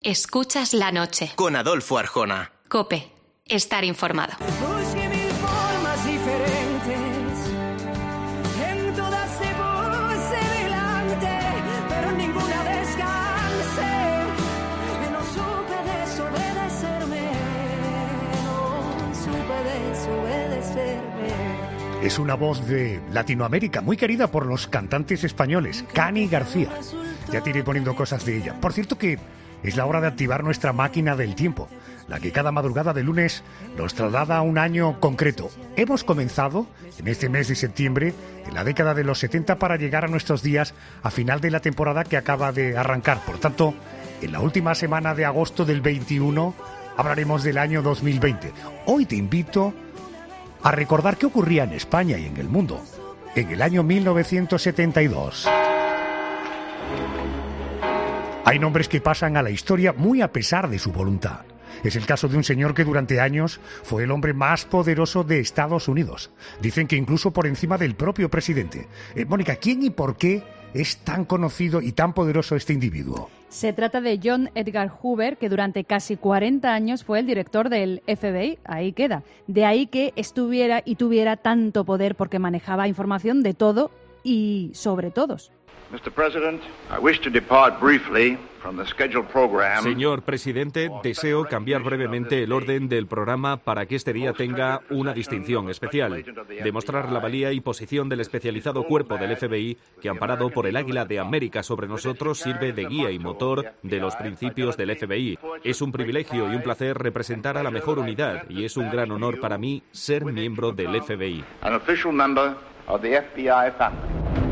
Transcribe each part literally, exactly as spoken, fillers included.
Escuchas la noche. Con Adolfo Arjona. COPE. Estar informado. Busque mil formas diferentes, en todas se puse delante, pero ninguna descanse, que no supe desobedecerme, no supe desobedecerme. Es una voz de Latinoamérica muy querida por los cantantes españoles, Cani García. Ya te iré poniendo cosas de ella. Por cierto que es la hora de activar nuestra máquina del tiempo, la que cada madrugada de lunes nos traslada a un año concreto. Hemos comenzado en este mes de septiembre, en la década de los setenta, para llegar a nuestros días a final de la temporada que acaba de arrancar. Por tanto, en la última semana de agosto del veintiuno hablaremos del año dos mil veinte. Hoy te invito a recordar qué ocurría en España y en el mundo en el año mil novecientos setenta y dos. Hay nombres que pasan a la historia muy a pesar de su voluntad. Es el caso de un señor que durante años fue el hombre más poderoso de Estados Unidos. Dicen que incluso por encima del propio presidente. Eh, Mónica, ¿quién y por qué es tan conocido y tan poderoso este individuo? Se trata de John Edgar Hoover, que durante casi cuarenta años fue el director del F B I. Ahí queda. De ahí que estuviera y tuviera tanto poder porque manejaba información de todo y sobre todos. mister President, I wish to depart briefly from the scheduled program. Señor presidente, deseo cambiar brevemente el orden del programa para que este día tenga una distinción especial. Demostrar la valía y posición del especializado cuerpo del F B I que, amparado por el Águila de América sobre nosotros, sirve de guía y motor de los principios del F B I. Es un privilegio y un placer representar a la mejor unidad y es un gran honor para mí ser miembro del F B I. An official member of the F B I family.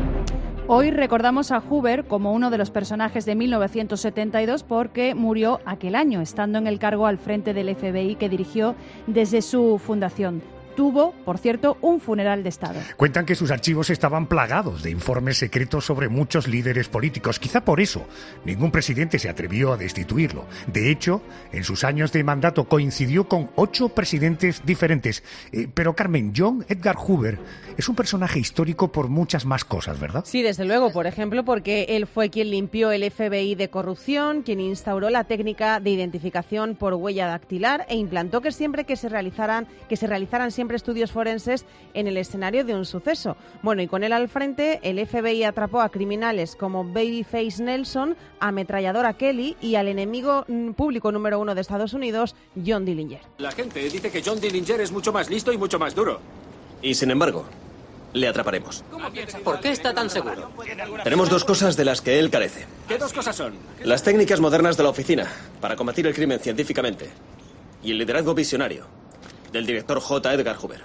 Hoy recordamos a Hoover como uno de los personajes de mil novecientos setenta y dos porque murió aquel año, estando en el cargo al frente del F B I que dirigió desde su fundación. Tuvo, por cierto, un funeral de Estado. Cuentan que sus archivos estaban plagados de informes secretos sobre muchos líderes políticos. Quizá por eso ningún presidente se atrevió a destituirlo. De hecho, en sus años de mandato coincidió con ocho presidentes diferentes. Eh, pero, Carmen, John Edgar Hoover es un personaje histórico por muchas más cosas, ¿verdad? Sí, desde luego. Por ejemplo, porque él fue quien limpió el F B I de corrupción, quien instauró la técnica de identificación por huella dactilar e implantó que siempre que se realizaran, que se realizaran siempre estudios forenses en el escenario de un suceso. Bueno, y con él al frente, el F B I atrapó a criminales como Babyface Nelson, ametralladora Kelly y al enemigo público número uno de Estados Unidos, John Dillinger. La gente dice que John Dillinger es mucho más listo y mucho más duro. Y sin embargo, le atraparemos. ¿Por qué está tan seguro? Tenemos dos cosas de las que él carece. ¿Qué dos cosas son? Las técnicas modernas de la oficina para combatir el crimen científicamente y el liderazgo visionario del director J. Edgar Hoover.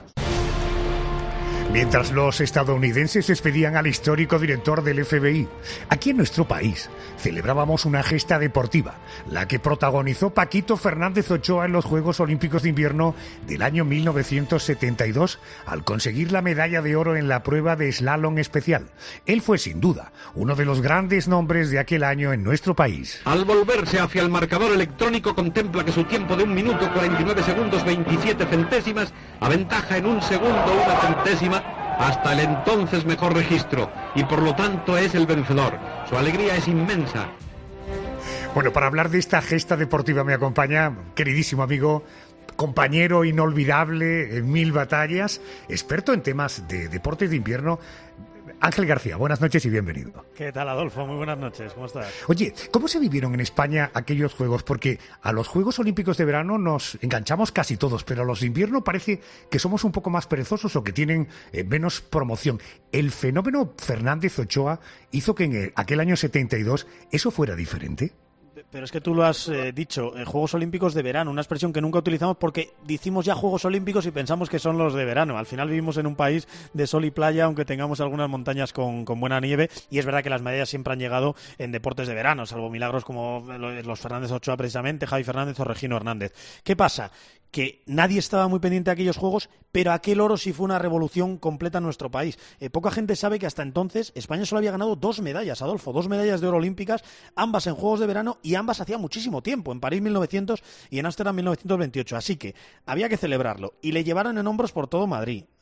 Mientras los estadounidenses despedían al histórico director del F B I, aquí en nuestro país celebrábamos una gesta deportiva, la que protagonizó Paquito Fernández Ochoa en los Juegos Olímpicos de Invierno del año mil novecientos setenta y dos, al conseguir la medalla de oro en la prueba de slalom especial. Él fue, sin duda, uno de los grandes nombres de aquel año en nuestro país. Al volverse hacia el marcador electrónico, contempla que su tiempo de un minuto cuarenta y nueve segundos veintisiete centésimas aventaja en un segundo una centésima hasta el entonces mejor registro y por lo tanto es el vencedor. Su alegría es inmensa. Bueno, para hablar de esta gesta deportiva me acompaña queridísimo amigo, compañero inolvidable en mil batallas, experto en temas de deportes de invierno, Ángel García. Buenas noches y bienvenido. ¿Qué tal, Adolfo? Muy buenas noches. ¿Cómo estás? Oye, ¿cómo se vivieron en España aquellos Juegos? Porque a los Juegos Olímpicos de verano nos enganchamos casi todos, pero a los de invierno parece que somos un poco más perezosos o que tienen eh, menos promoción. ¿El fenómeno Fernández Ochoa hizo que en aquel año setenta y dos eso fuera diferente? Pero es que tú lo has eh, dicho, eh, Juegos Olímpicos de verano, una expresión que nunca utilizamos porque decimos ya Juegos Olímpicos y pensamos que son los de verano. Al final vivimos en un país de sol y playa, aunque tengamos algunas montañas con, con buena nieve, y es verdad que las medallas siempre han llegado en deportes de verano, salvo milagros como los Fernández Ochoa precisamente, Javi Fernández o Regino Hernández. ¿Qué pasa? Que nadie estaba muy pendiente de aquellos Juegos, pero aquel oro sí fue una revolución completa en nuestro país. Eh, poca gente sabe que hasta entonces España solo había ganado dos medallas, Adolfo, dos medallas de oro olímpicas, ambas en Juegos de verano y ambas hacía muchísimo tiempo, en París mil novecientos y en Ámsterdam mil novecientos veintiocho. Así que había que celebrarlo y le llevaron en hombros por todo Madrid.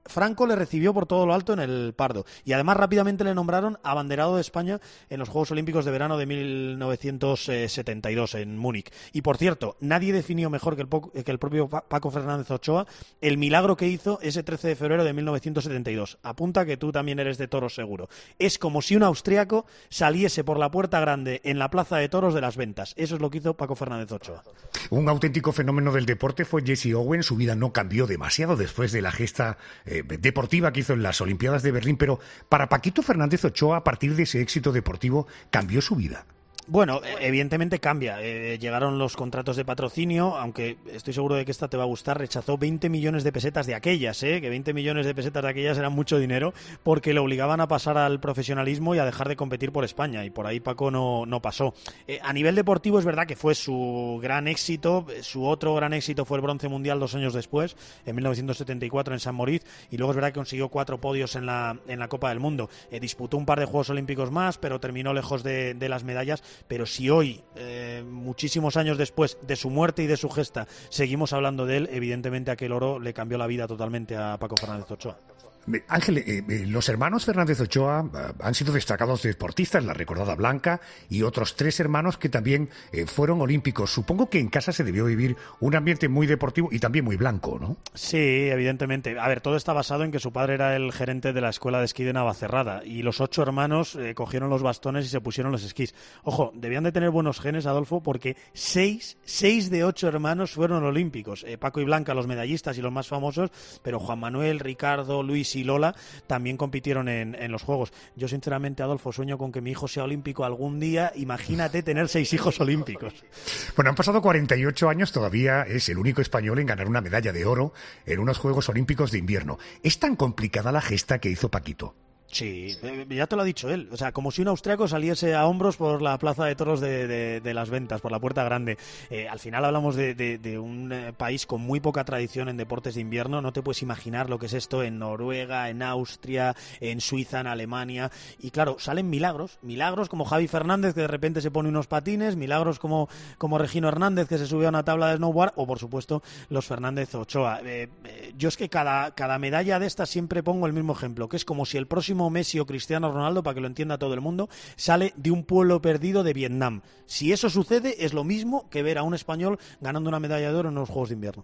Franco le recibió por todo lo alto en el Pardo y además rápidamente le nombraron abanderado de España en los Juegos Olímpicos de Verano de mil novecientos setenta y dos en Múnich. Y por cierto, nadie definió mejor que el, po- que el propio Paco Fernández Ochoa el milagro que hizo ese trece de febrero de mil novecientos setenta y dos. Apunta que tú también eres de toros seguro. Es como si un austríaco saliese por la puerta grande en la plaza de toros de Las Ventas. Eso es lo que hizo Paco Fernández Ochoa. Un auténtico fenómeno del deporte fue Jesse Owens. Su vida no cambió demasiado después de la gesta eh, deportiva que hizo en las Olimpiadas de Berlín, pero para Paquito Fernández Ochoa, a partir de ese éxito deportivo, cambió su vida. Bueno, evidentemente cambia. Eh, llegaron los contratos de patrocinio, aunque estoy seguro de que esta te va a gustar. Rechazó veinte millones de pesetas de aquellas, ¿eh? que veinte millones de pesetas de aquellas eran mucho dinero, porque le obligaban a pasar al profesionalismo y a dejar de competir por España, y por ahí Paco no, no pasó. Eh, a nivel deportivo es verdad que fue su gran éxito. Su otro gran éxito fue el bronce mundial dos años después, en mil novecientos setenta y cuatro en San Moritz, y luego es verdad que consiguió cuatro podios en la, en la Copa del Mundo. Eh, disputó un par de Juegos Olímpicos más, pero terminó lejos de, de las medallas. Pero si hoy, eh, muchísimos años después de su muerte y de su gesta, seguimos hablando de él, evidentemente aquel oro le cambió la vida totalmente a Paco Fernández Ochoa. Ángel, eh, eh, los hermanos Fernández Ochoa eh, han sido destacados deportistas, la recordada Blanca y otros tres hermanos que también eh, fueron olímpicos. Supongo que en casa se debió vivir un ambiente muy deportivo y también muy blanco, ¿no? Sí, evidentemente. A ver, todo está basado en que su padre era el gerente de la escuela de esquí de Navacerrada y los ocho hermanos eh, cogieron los bastones y se pusieron los esquís. Ojo, debían de tener buenos genes, Adolfo, porque seis, seis de ocho hermanos fueron olímpicos. Eh, Paco y Blanca, los medallistas y los más famosos, pero Juan Manuel, Ricardo, Luis y Lola también compitieron en, en los Juegos. Yo sinceramente, Adolfo, sueño con que mi hijo sea olímpico algún día. Imagínate tener seis hijos olímpicos. Bueno, han pasado cuarenta y ocho años, todavía es el único español en ganar una medalla de oro en unos Juegos Olímpicos de invierno. ¿Es tan complicada la gesta que hizo Paquito? Sí, ya te lo ha dicho él. O sea, como si un austriaco saliese a hombros por la plaza de toros de, de, de Las Ventas, por la Puerta Grande. Eh, al final hablamos de, de, de un eh, país con muy poca tradición en deportes de invierno. No te puedes imaginar lo que es esto en Noruega, en Austria, en Suiza, en Alemania. Y claro, salen milagros. Milagros como Javi Fernández, que de repente se pone unos patines. Milagros como, como Regino Hernández, que se sube a una tabla de snowboard. O, por supuesto, los Fernández Ochoa. Eh, eh, yo es que cada, cada medalla de estas siempre pongo el mismo ejemplo, que es como si el próximo Messi o Cristiano Ronaldo, para que lo entienda todo el mundo, sale de un pueblo perdido de Vietnam. Si eso sucede, es lo mismo que ver a un español ganando una medalla de oro en los Juegos de Invierno.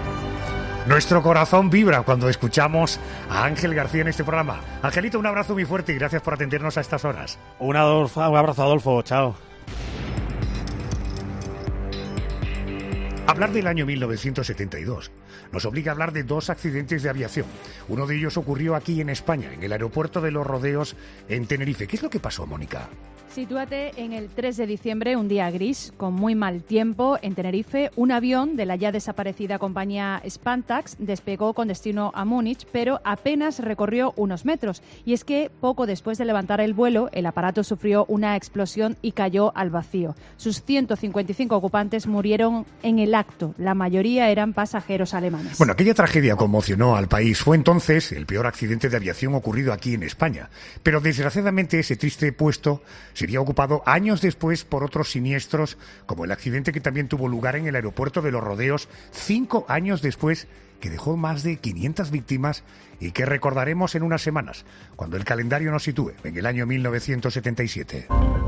Nuestro corazón vibra cuando escuchamos a Ángel García en este programa. Angelito, un abrazo muy fuerte y gracias por atendernos a estas horas. Un, Adolfo, un abrazo, Adolfo. Chao. Hablar del año mil novecientos setenta y dos nos obliga a hablar de dos accidentes de aviación. Uno de ellos ocurrió aquí en España, en el aeropuerto de Los Rodeos, en Tenerife. ¿Qué es lo que pasó, Mónica? Sitúate en el tres de diciembre, un día gris, con muy mal tiempo. En Tenerife, un avión de la ya desaparecida compañía Spantax despegó con destino a Múnich, pero apenas recorrió unos metros. Y es que poco después de levantar el vuelo, el aparato sufrió una explosión y cayó al vacío. Sus ciento cincuenta y cinco ocupantes murieron en el acto. La mayoría eran pasajeros alemanes. Bueno, aquella tragedia conmocionó al país. Fue entonces el peor accidente de aviación ocurrido aquí en España. Pero desgraciadamente ese triste puesto sería ocupado años después por otros siniestros, como el accidente que también tuvo lugar en el aeropuerto de Los Rodeos, cinco años después, que dejó más de quinientas víctimas y que recordaremos en unas semanas, cuando el calendario nos sitúe en el año mil novecientos setenta y siete.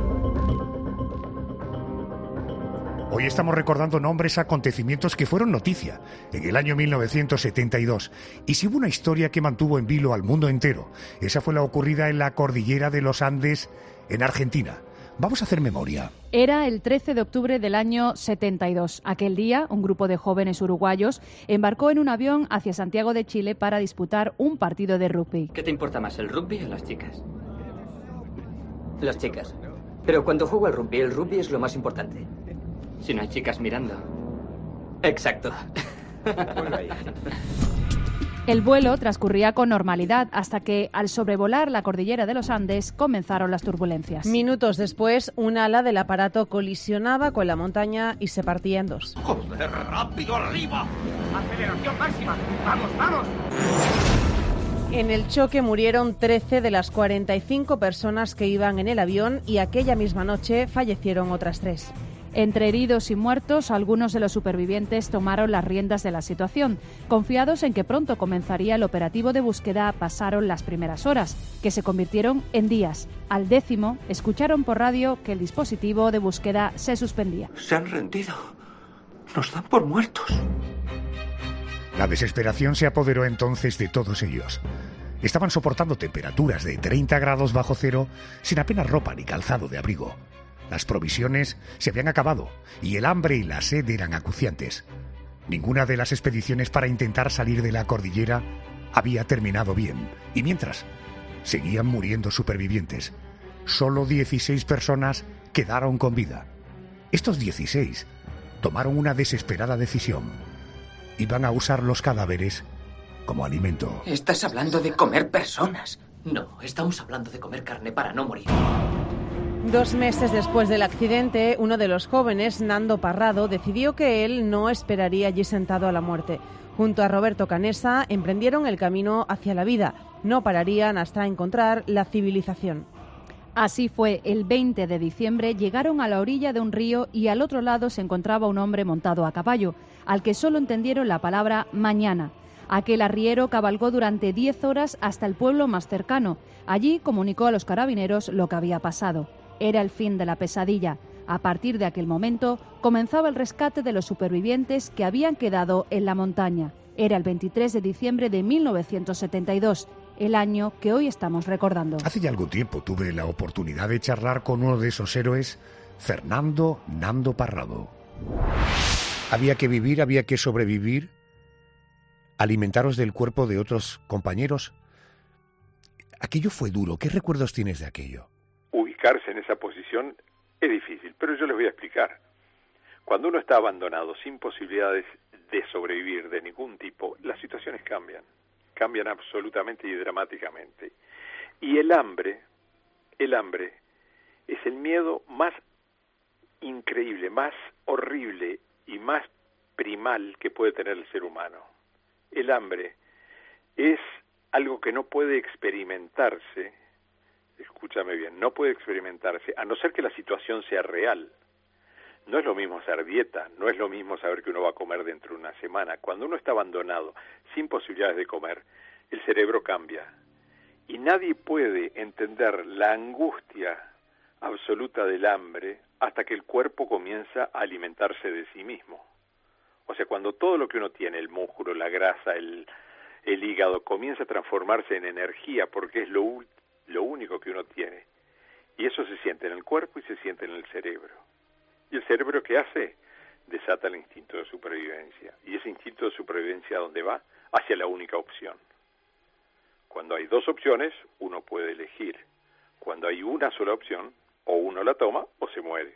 Hoy estamos recordando nombres, acontecimientos que fueron noticia en el año mil novecientos setenta y dos. Y si hubo una historia que mantuvo en vilo al mundo entero, esa fue la ocurrida en la cordillera de los Andes, en Argentina. Vamos a hacer memoria. Era el trece de octubre del año setenta y dos. Aquel día, un grupo de jóvenes uruguayos embarcó en un avión hacia Santiago de Chile para disputar un partido de rugby. ¿Qué te importa más, el rugby o las chicas? Las chicas. Pero cuando juego al rugby, el rugby es lo más importante. Si no hay chicas mirando. Exacto. El vuelo transcurría con normalidad hasta que, al sobrevolar la cordillera de los Andes, comenzaron las turbulencias. Minutos después, un ala del aparato colisionaba con la montaña y se partía en dos. ¡Joder, rápido arriba! ¡Aceleración máxima! ¡Vamos, vamos! En el choque murieron trece de las cuarenta y cinco personas que iban en el avión y aquella misma noche fallecieron otras tres. Entre heridos y muertos, algunos de los supervivientes tomaron las riendas de la situación. Confiados en que pronto comenzaría el operativo de búsqueda, pasaron las primeras horas, que se convirtieron en días. Al décimo, escucharon por radio que el dispositivo de búsqueda se suspendía. Se han rendido. Nos dan por muertos. La desesperación se apoderó entonces de todos ellos. Estaban soportando temperaturas de treinta grados bajo cero sin apenas ropa ni calzado de abrigo. Las provisiones se habían acabado y el hambre y la sed eran acuciantes. Ninguna de las expediciones para intentar salir de la cordillera había terminado bien. Y mientras, seguían muriendo supervivientes. Solo dieciséis personas quedaron con vida. Estos dieciséis tomaron una desesperada decisión. Iban a usar los cadáveres como alimento. Estás hablando de comer personas. No, estamos hablando de comer carne para no morir. Dos meses después del accidente, uno de los jóvenes, Nando Parrado, decidió que él no esperaría allí sentado a la muerte. Junto a Roberto Canessa, emprendieron el camino hacia la vida. No pararían hasta encontrar la civilización. Así fue, el veinte de diciembre llegaron a la orilla de un río y al otro lado se encontraba un hombre montado a caballo, al que solo entendieron la palabra mañana. Aquel arriero cabalgó durante diez horas hasta el pueblo más cercano. Allí comunicó a los carabineros lo que había pasado. Era el fin de la pesadilla. A partir de aquel momento comenzaba el rescate de los supervivientes que habían quedado en la montaña. Era el veintitrés de diciembre de mil novecientos setenta y dos, el año que hoy estamos recordando. Hace ya algún tiempo tuve la oportunidad de charlar con uno de esos héroes, Fernando Nando Parrado. Había que vivir, había que sobrevivir, alimentaros del cuerpo de otros compañeros. Aquello fue duro. ¿Qué recuerdos tienes de aquello? Ubicarse en esa posición es difícil, pero yo les voy a explicar. Cuando uno está abandonado, sin posibilidades de sobrevivir de ningún tipo, las situaciones cambian, cambian absolutamente y dramáticamente. Y el hambre, el hambre es el miedo más increíble, más horrible y más primal que puede tener el ser humano. El hambre es algo que no puede experimentarse. Escúchame bien, no puede experimentarse, a no ser que la situación sea real. No es lo mismo hacer dieta, no es lo mismo saber que uno va a comer dentro de una semana. Cuando uno está abandonado, sin posibilidades de comer, el cerebro cambia. Y nadie puede entender la angustia absoluta del hambre hasta que el cuerpo comienza a alimentarse de sí mismo. O sea, cuando todo lo que uno tiene, el músculo, la grasa, el, el hígado, comienza a transformarse en energía porque es lo último, lo único que uno tiene, y eso se siente en el cuerpo y se siente en el cerebro. ¿Y el cerebro qué hace? Desata el instinto de supervivencia, y ese instinto de supervivencia, ¿a dónde va? Hacia la única opción. Cuando hay dos opciones, uno puede elegir. Cuando hay una sola opción, o uno la toma o se muere.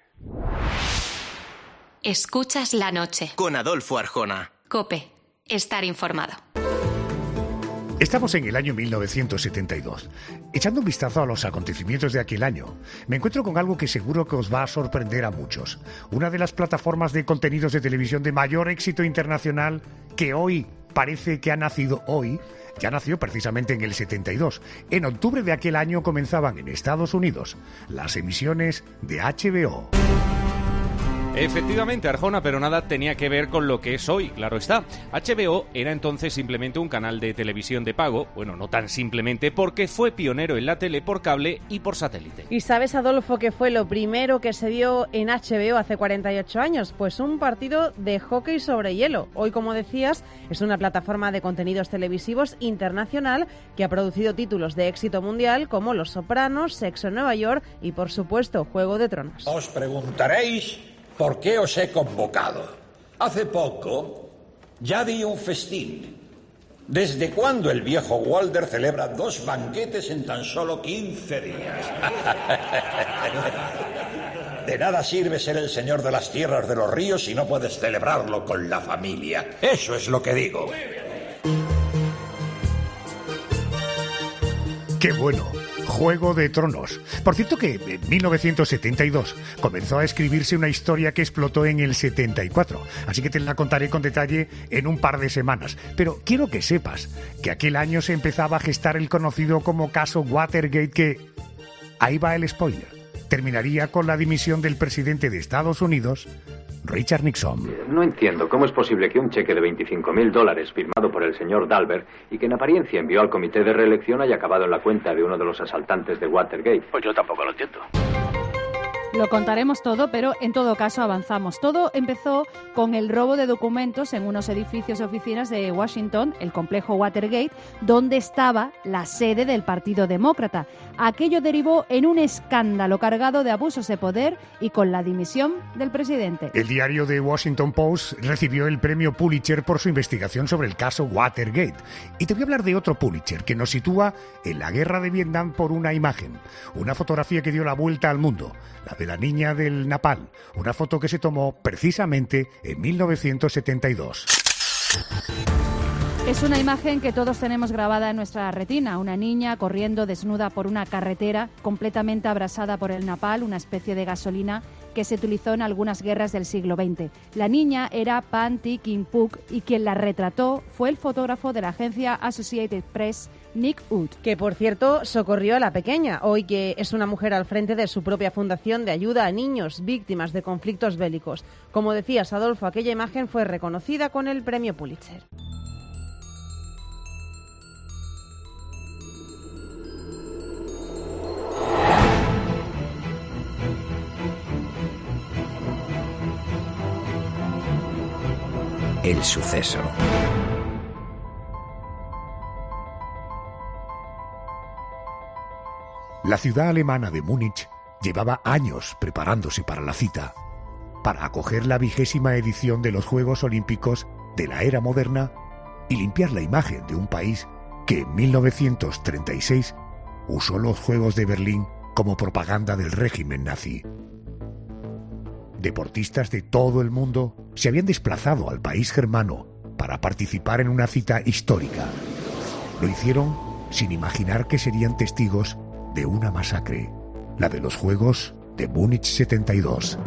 Escuchas la noche. Con Adolfo Arjona. COPE. Estar informado. Estamos en el año mil novecientos setenta y dos. Echando un vistazo a los acontecimientos de aquel año, me encuentro con algo que seguro que os va a sorprender a muchos. Una de las plataformas de contenidos de televisión de mayor éxito internacional que hoy parece que ha nacido hoy, ya nació precisamente en el setenta y dos. En octubre de aquel año comenzaban en Estados Unidos las emisiones de H B O. Efectivamente, Arjona, pero nada tenía que ver con lo que es hoy, claro está. H B O era entonces simplemente un canal de televisión de pago, bueno, no tan simplemente, porque fue pionero en la tele por cable y por satélite. ¿Y sabes, Adolfo, qué fue lo primero que se dio en H B O hace cuarenta y ocho años? Pues un partido de hockey sobre hielo. Hoy, como decías, es una plataforma de contenidos televisivos internacional que ha producido títulos de éxito mundial como Los Sopranos, Sexo en Nueva York y, por supuesto, Juego de Tronos. Os preguntaréis ¿por qué os he convocado? Hace poco ya di un festín. ¿Desde cuándo el viejo Walder celebra dos banquetes en tan solo quince días? De nada sirve ser el señor de las tierras de los ríos si no puedes celebrarlo con la familia. Eso es lo que digo. ¡Qué bueno! Juego de Tronos. Por cierto que en mil novecientos setenta y dos comenzó a escribirse una historia que explotó en el setenta y cuatro, así que te la contaré con detalle en un par de semanas. Pero quiero que sepas que aquel año se empezaba a gestar el conocido como caso Watergate, que... ahí va el spoiler. terminaría con la dimisión del presidente de Estados Unidos, Richard Nixon. No entiendo cómo es posible que un cheque de veinticinco mil dólares firmado por el señor Dalbert y que en apariencia envió al comité de reelección haya acabado en la cuenta de uno de los asaltantes de Watergate. Pues yo tampoco lo entiendo. Lo contaremos todo, pero en todo caso avanzamos. Todo empezó con el robo de documentos en unos edificios y oficinas de Washington, el complejo Watergate, donde estaba la sede del Partido Demócrata. Aquello derivó en un escándalo cargado de abusos de poder y con la dimisión del presidente. El diario The Washington Post recibió el premio Pulitzer por su investigación sobre el caso Watergate. Y te voy a hablar de otro Pulitzer que nos sitúa en la guerra de Vietnam por una imagen, una fotografía que dio la vuelta al mundo, la de la niña del Napal, una foto que se tomó precisamente en mil novecientos setenta y dos. Es una imagen que todos tenemos grabada en nuestra retina, una niña corriendo desnuda por una carretera completamente abrasada por el napal, una especie de gasolina que se utilizó en algunas guerras del siglo veinte. La niña era Pan Thi Kim Phuc y quien la retrató fue el fotógrafo de la agencia Associated Press, Nick Wood. Que, por cierto, socorrió a la pequeña, hoy que es una mujer al frente de su propia fundación de ayuda a niños víctimas de conflictos bélicos. Como decías, Adolfo, aquella imagen fue reconocida con el premio Pulitzer. El suceso. La ciudad alemana de Múnich llevaba años preparándose para la cita, para acoger la vigésima edición de los Juegos Olímpicos de la era moderna y limpiar la imagen de un país que en mil novecientos treinta y seis usó los Juegos de Berlín como propaganda del régimen nazi. Deportistas de todo el mundo se habían desplazado al país germano para participar en una cita histórica. Lo hicieron sin imaginar que serían testigos de una masacre, la de los Juegos de Múnich setenta y dos.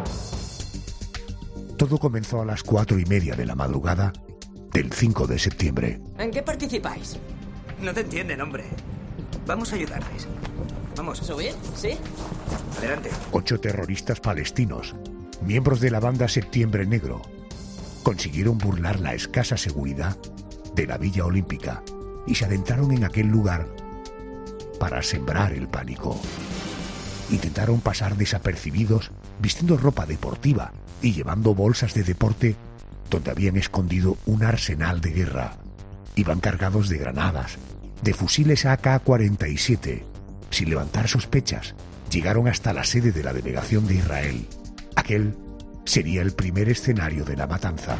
Todo comenzó a las cuatro y media de la madrugada del cinco de septiembre. ¿En qué participáis? No te entienden, hombre. Vamos a ayudarles. Vamos. ¿Subir? ¿Sí? Adelante. Ocho terroristas palestinos, miembros de la banda Septiembre Negro, consiguieron burlar la escasa seguridad de la Villa Olímpica y se adentraron en aquel lugar para sembrar el pánico. Intentaron pasar desapercibidos vistiendo ropa deportiva y llevando bolsas de deporte donde habían escondido un arsenal de guerra. Iban cargados de granadas, de fusiles A K cuarenta y siete. Sin levantar sospechas, llegaron hasta la sede de la delegación de Israel. Aquel sería el primer escenario de la matanza.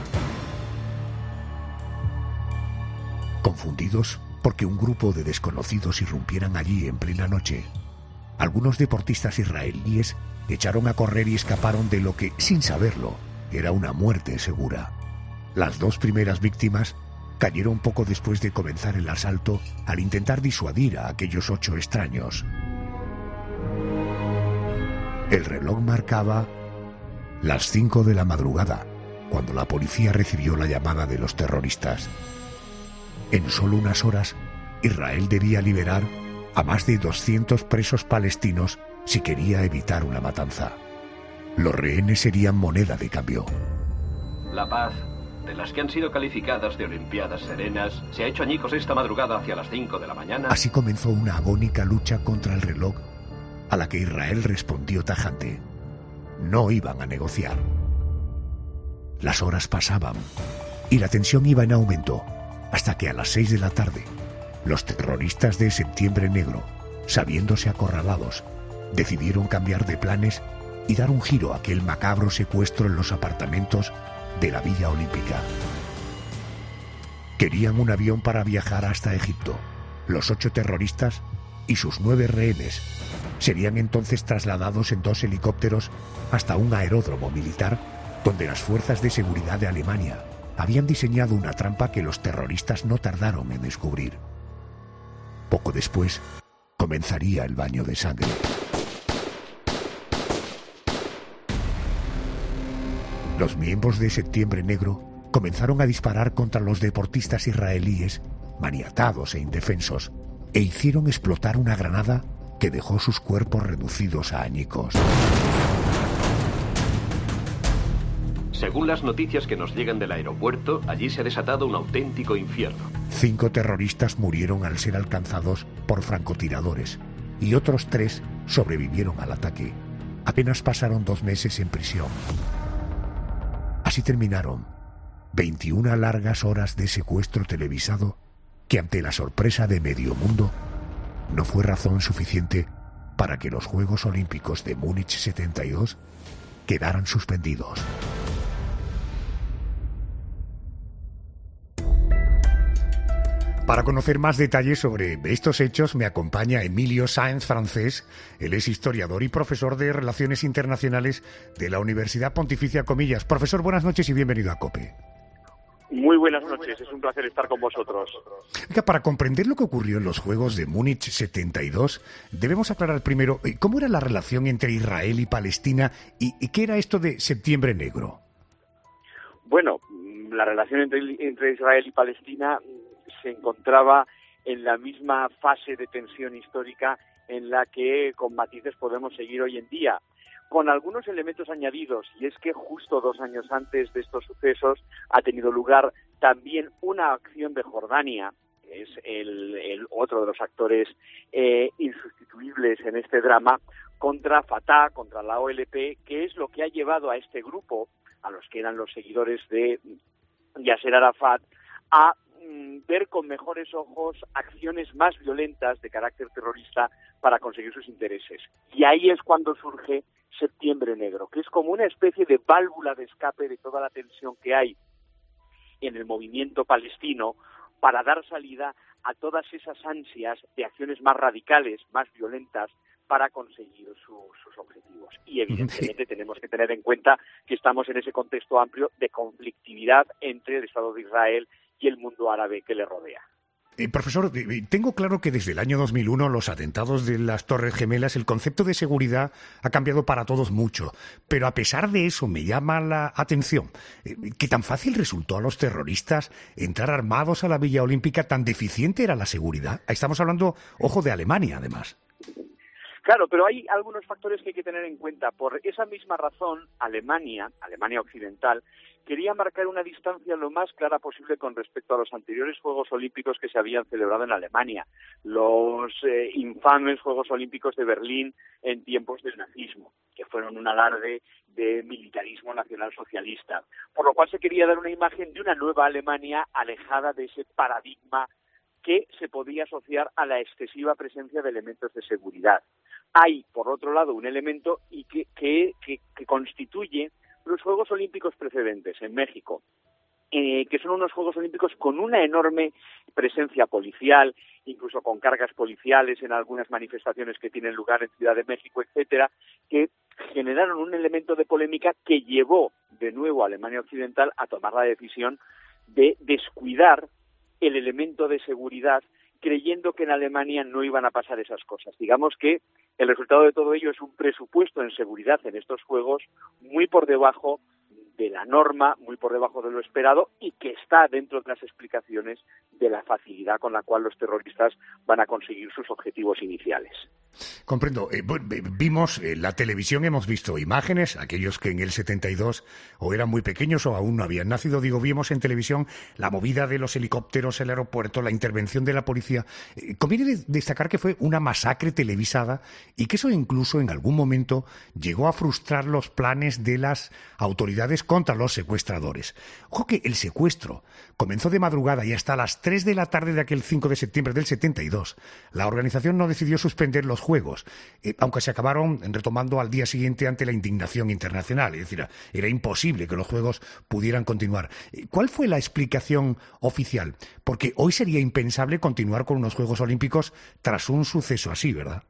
Confundidos porque un grupo de desconocidos irrumpieran allí en plena noche, algunos deportistas israelíes echaron a correr y escaparon de lo que, sin saberlo, era una muerte segura. Las dos primeras víctimas cayeron poco después de comenzar el asalto al intentar disuadir a aquellos ocho extraños. El reloj marcaba las cinco de la madrugada, cuando la policía recibió la llamada de los terroristas. En solo unas horas, Israel debía liberar a más de doscientos presos palestinos si quería evitar una matanza. Los rehenes serían moneda de cambio. La paz, de las que han sido calificadas de Olimpiadas serenas, se ha hecho añicos esta madrugada hacia las cinco de la mañana. Así comenzó una agónica lucha contra el reloj, a la que Israel respondió tajante. No iban a negociar. Las horas pasaban y la tensión iba en aumento, hasta que a las seis de la tarde, los terroristas de Septiembre Negro, sabiéndose acorralados, decidieron cambiar de planes y dar un giro a aquel macabro secuestro en los apartamentos de la Villa Olímpica. Querían un avión para viajar hasta Egipto. Los ocho terroristas y sus nueve rehenes serían entonces trasladados en dos helicópteros hasta un aeródromo militar donde las fuerzas de seguridad de Alemania habían diseñado una trampa que los terroristas no tardaron en descubrir. Poco después, comenzaría el baño de sangre. Los miembros de Septiembre Negro comenzaron a disparar contra los deportistas israelíes, maniatados e indefensos, e hicieron explotar una granada que dejó sus cuerpos reducidos a añicos. Según las noticias que nos llegan del aeropuerto, allí se ha desatado un auténtico infierno. Cinco terroristas murieron al ser alcanzados por francotiradores y otros tres sobrevivieron al ataque. Apenas pasaron dos meses en prisión. Así terminaron veintiuna largas horas de secuestro televisado que, ante la sorpresa de medio mundo, no fue razón suficiente para que los Juegos Olímpicos de Múnich setenta y dos quedaran suspendidos. Para conocer más detalles sobre estos hechos me acompaña Emilio Sáenz Francés. Él es historiador y profesor de Relaciones Internacionales de la Universidad Pontificia Comillas. Profesor, buenas noches y bienvenido a COPE. Muy buenas noches, es un placer estar con vosotros. Oiga, para comprender lo que ocurrió en los Juegos de Múnich setenta y dos, debemos aclarar primero cómo era la relación entre Israel y Palestina y, y qué era esto de Septiembre Negro. Bueno, la relación entre, entre Israel y Palestina se encontraba en la misma fase de tensión histórica en la que con matices podemos seguir hoy en día, con algunos elementos añadidos, y es que justo dos años antes de estos sucesos ha tenido lugar también una acción de Jordania, que es el, el otro de los actores eh, insustituibles en este drama, contra Fatah, contra la O L P, que es lo que ha llevado a este grupo, a los que eran los seguidores de Yasser Arafat, a ver con mejores ojos acciones más violentas de carácter terrorista para conseguir sus intereses. Y ahí es cuando surge Septiembre Negro, que es como una especie de válvula de escape de toda la tensión que hay en el movimiento palestino para dar salida a todas esas ansias de acciones más radicales, más violentas, para conseguir su, sus objetivos. Y evidentemente tenemos que tener en cuenta que estamos en ese contexto amplio de conflictividad entre el Estado de Israel y el mundo árabe que le rodea. Eh, profesor, tengo claro que desde el año dos mil uno, los atentados de las Torres Gemelas, el concepto de seguridad ha cambiado para todos mucho. Pero a pesar de eso, me llama la atención eh, que tan fácil resultó a los terroristas entrar armados a la Villa Olímpica, tan deficiente era la seguridad. Estamos hablando, ojo, de Alemania, además. Claro, pero hay algunos factores que hay que tener en cuenta. Por esa misma razón, Alemania, Alemania Occidental, quería marcar una distancia lo más clara posible con respecto a los anteriores Juegos Olímpicos que se habían celebrado en Alemania, los eh, infames Juegos Olímpicos de Berlín en tiempos del nazismo, que fueron un alarde de militarismo nacionalsocialista, por lo cual se quería dar una imagen de una nueva Alemania alejada de ese paradigma que se podía asociar a la excesiva presencia de elementos de seguridad. Hay, por otro lado, un elemento y que, que, que, que constituye los Juegos Olímpicos precedentes en México, eh, que son unos Juegos Olímpicos con una enorme presencia policial, incluso con cargas policiales en algunas manifestaciones que tienen lugar en Ciudad de México, etcétera, que generaron un elemento de polémica que llevó de nuevo a Alemania Occidental a tomar la decisión de descuidar el elemento de seguridad, creyendo que en Alemania no iban a pasar esas cosas. Digamos que el resultado de todo ello es un presupuesto en seguridad en estos Juegos muy por debajo de la norma, muy por debajo de lo esperado, y que está dentro de las explicaciones de la facilidad con la cual los terroristas van a conseguir sus objetivos iniciales. Comprendo. Eh, vimos en la televisión, hemos visto imágenes, aquellos que en el setenta y dos o eran muy pequeños o aún no habían nacido, digo, vimos en televisión la movida de los helicópteros, el aeropuerto, la intervención de la policía. Eh, conviene de destacar que fue una masacre televisada y que eso incluso en algún momento llegó a frustrar los planes de las autoridades contra los secuestradores. Ojo que el secuestro comenzó de madrugada y hasta las tres de la tarde de aquel cinco de septiembre del setenta y dos. La organización no decidió suspender los Juegos, eh, aunque se acabaron retomando al día siguiente ante la indignación internacional. Es decir, era imposible que los Juegos pudieran continuar. ¿Cuál fue la explicación oficial? Porque hoy sería impensable continuar con unos Juegos Olímpicos tras un suceso así, ¿verdad?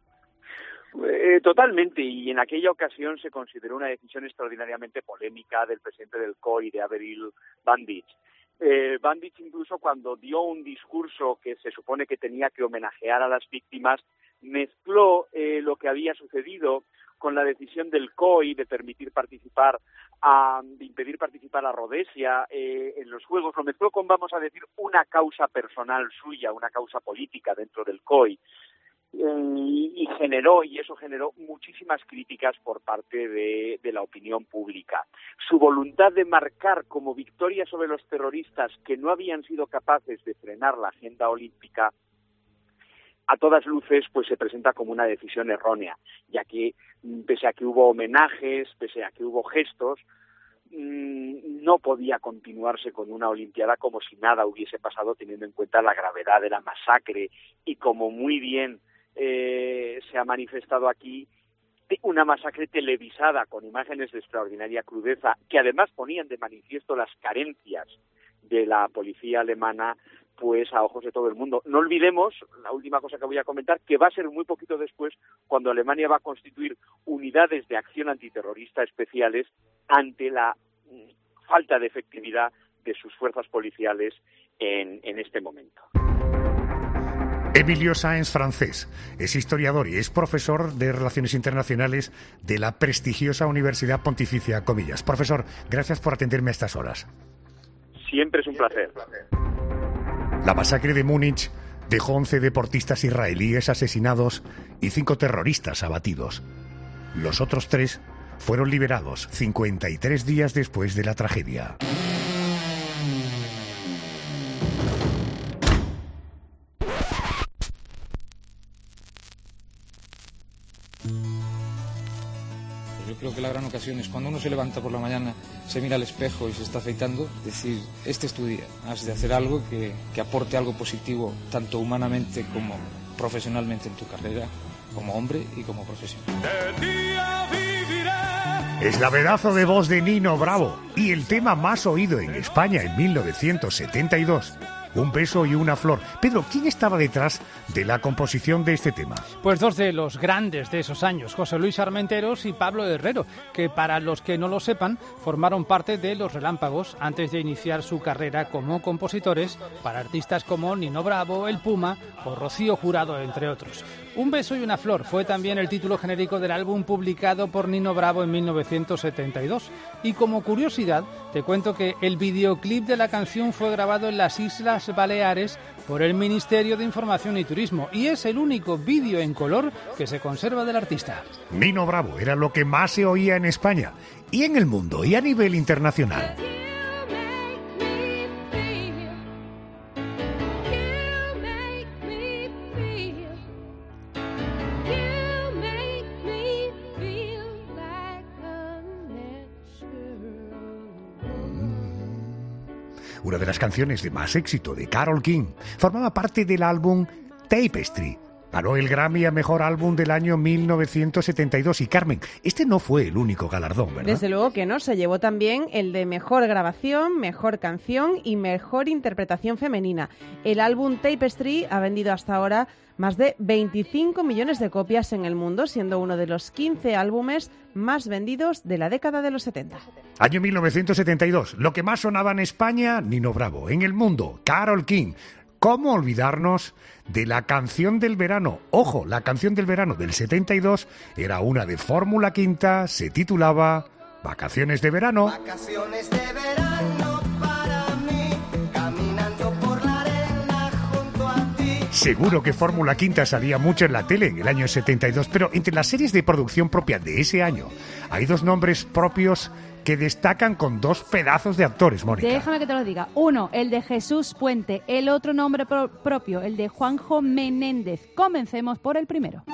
Eh, totalmente, y en aquella ocasión se consideró una decisión extraordinariamente polémica del presidente del C O I, de Averil Bandich. Eh, Bandich incluso cuando dio un discurso que se supone que tenía que homenajear a las víctimas, mezcló eh, lo que había sucedido con la decisión del C O I de permitir participar, a, de impedir participar a Rhodesia eh, en los Juegos, lo mezcló con, vamos a decir, una causa personal suya, una causa política dentro del C O I. y, y generó, y eso generó muchísimas críticas por parte de, de la opinión pública. Su voluntad de marcar como victoria sobre los terroristas que no habían sido capaces de frenar la agenda olímpica, a todas luces, pues se presenta como una decisión errónea, ya que pese a que hubo homenajes, pese a que hubo gestos, no podía continuarse con una Olimpiada como si nada hubiese pasado, teniendo en cuenta la gravedad de la masacre y, como muy bien eh, se ha manifestado aquí, una masacre televisada con imágenes de extraordinaria crudeza que además ponían de manifiesto las carencias de la policía alemana, pues a ojos de todo el mundo. No olvidemos, la última cosa que voy a comentar, que va a ser muy poquito después cuando Alemania va a constituir unidades de acción antiterrorista especiales ante la falta de efectividad de sus fuerzas policiales en, en este momento. Emilio Sáenz Francés es historiador y es profesor de Relaciones Internacionales de la prestigiosa Universidad Pontificia Comillas. Profesor, gracias por atenderme a estas horas. Siempre es un placer. La masacre de Múnich dejó once deportistas israelíes asesinados y cinco terroristas abatidos. Los otros tres fueron liberados cincuenta y tres días después de la tragedia. Yo creo que la gran ocasión es cuando uno se levanta por la mañana, se mira al espejo y se está afeitando, decir, este es tu día, has de hacer algo que, que aporte algo positivo, tanto humanamente como profesionalmente en tu carrera, como hombre y como profesional. Es la pedazo de voz de Nino Bravo y el tema más oído en España en mil novecientos setenta y dos. Un beso y una flor. Pedro, ¿quién estaba detrás de la composición de este tema? Pues dos de los grandes de esos años, José Luis Armenteros y Pablo Herrero, que para los que no lo sepan, formaron parte de Los Relámpagos antes de iniciar su carrera como compositores para artistas como Nino Bravo, El Puma o Rocío Jurado, entre otros. Un beso y una flor fue también el título genérico del álbum publicado por Nino Bravo en mil novecientos setenta y dos. Y como curiosidad, te cuento que el videoclip de la canción fue grabado en las Islas Baleares por el Ministerio de Información y Turismo y es el único vídeo en color que se conserva del artista. Nino Bravo era lo que más se oía en España y en el mundo y a nivel internacional. Una de las canciones de más éxito de Carole King formaba parte del álbum Tapestry. Ganó el Grammy a Mejor Álbum del año mil novecientos setenta y dos. Y Carmen, este no fue el único galardón, ¿verdad? Desde luego que no, se llevó también el de Mejor Grabación, Mejor Canción y Mejor Interpretación Femenina. El álbum Tapestry ha vendido hasta ahora más de veinticinco millones de copias en el mundo, siendo uno de los quince álbumes más vendidos de la década de los setenta. Año mil novecientos setenta y dos. Lo que más sonaba en España, Nino Bravo. En el mundo, Carole King. ¿Cómo olvidarnos de la canción del verano? Ojo, la canción del verano del setenta y dos era una de Fórmula Quinta, se titulaba Vacaciones de verano. Vacaciones de verano para mí, caminando por la arena junto a ti. Seguro que Fórmula Quinta salía mucho en la tele en el año setenta y dos, pero entre las series de producción propia de ese año hay dos nombres propios que destacan con dos pedazos de actores, Mónica. Déjame que te lo diga. Uno, el de Jesús Puente. El otro nombre pro- propio, el de Juanjo Menéndez. Comencemos por el primero.